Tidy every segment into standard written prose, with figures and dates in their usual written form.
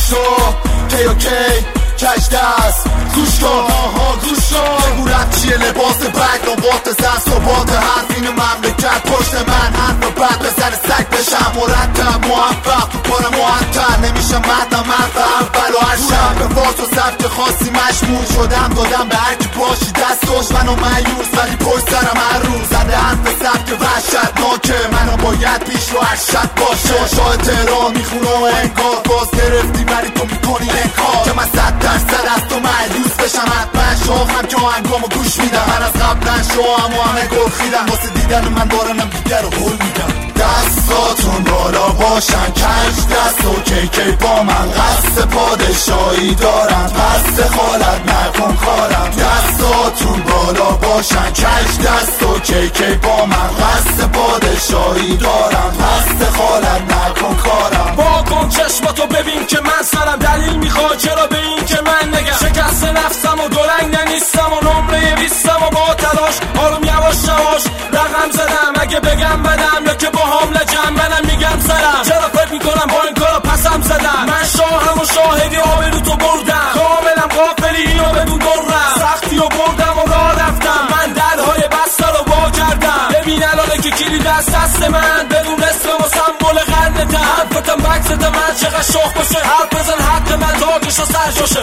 شو کی کش دست گوش کن آها گوش کن بگو رب چیه لباس بگ نبات زن صبات حرف این مملکت پشت من حرف بد بزن سگ بشم مرتب موفق تو کار معطل نمیشه مردم مرد اول و هر شب به واس و سبک خاصی مشمول شدم دادم به هرکی باشی دستاش منو مایوس ولی پشت سرم هر روز زده حرف سبک وحشتناکه منو باید پیش رو ارشد باشه شاه تهران میخونه و انگار باز گرفتی ولی تو میکنی انکار که من 100% از تو مایوس بشم حتما شاخم که آهنگامو گوش میدم من از قبلا شوام و همه گرخیدم واسه دیدن من دارنم دیگر رو هل میدم دستاتون بالا باشن کج دست و کی با من قصد پادشاهی دارن پس دخالت نکن کارم دستاتون بالا باشن کج دست و کی با من قصد پادشاهی دارن پس دخالت نکن کارم واکن چشماتو ببین که من سرم دلیل میخواد چرا به این که من نگم شکست نفسم و دورنگ ننیستم و نمره 20 و با تلاش آروم یواش یواش رقم زدم اگه بگم بدم یا که با هم لجم منم میگم سرم چرا فکر میکنم با این کارا پسم زدم من شاهم و شاهدی آبرو تو بردم کاملم غافلی اینو بدون درم سختی و بردم و راه رفتم من درهای بسته رو وا کردم ببین الانه که کلید دست من بدون اسم و سمبول قرنته حرفتم بکست من چقدر شاخ باشه حرف بزن حق من تاکش و سرجاشه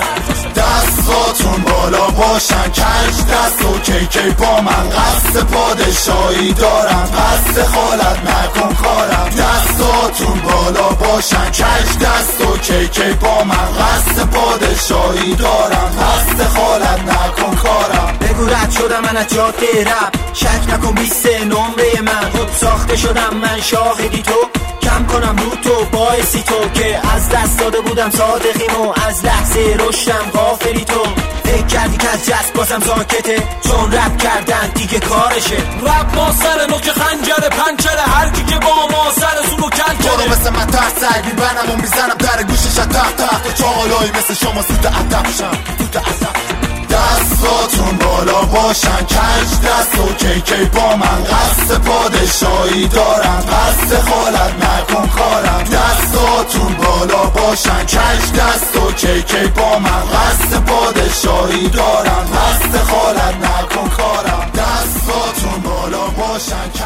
دستاتون بالا باشن کج دست و کی با من قصد پادشاهی دارم پس دخالت نکن کارم دستاتون بالا باشن کج دست و کی با من قصد پادشاهی دارم پس دخالت نکن کارم بگو رد شدم من از جاده رب شک نکن 20 نمره من خود ساخته شدم من شاهدی تو کم کنم رو تو باعثی تو که از دست داده بودم صادقیمو از لحظه رشدم غافلی تو فکر کردی که از جست بازم ساکته چون رب کردن دیگه کارشه رب ما سر نوک خنجر پنچره هر کی که با ما سر زورو کل کرده برو مثل من تحت سگ میبنم و میزنم در گوشش تحت چاقالایی مثل شما سوت ادب شم دستاتون بالا باشن کج دست و کی با من قصد پادشاهی دارن پس دخالت نکن کارم دستاتون بالا باشن کج دست و کی با من قصد پادشاهی دارن پس دخالت نکن کارم دستاتون بالا باشن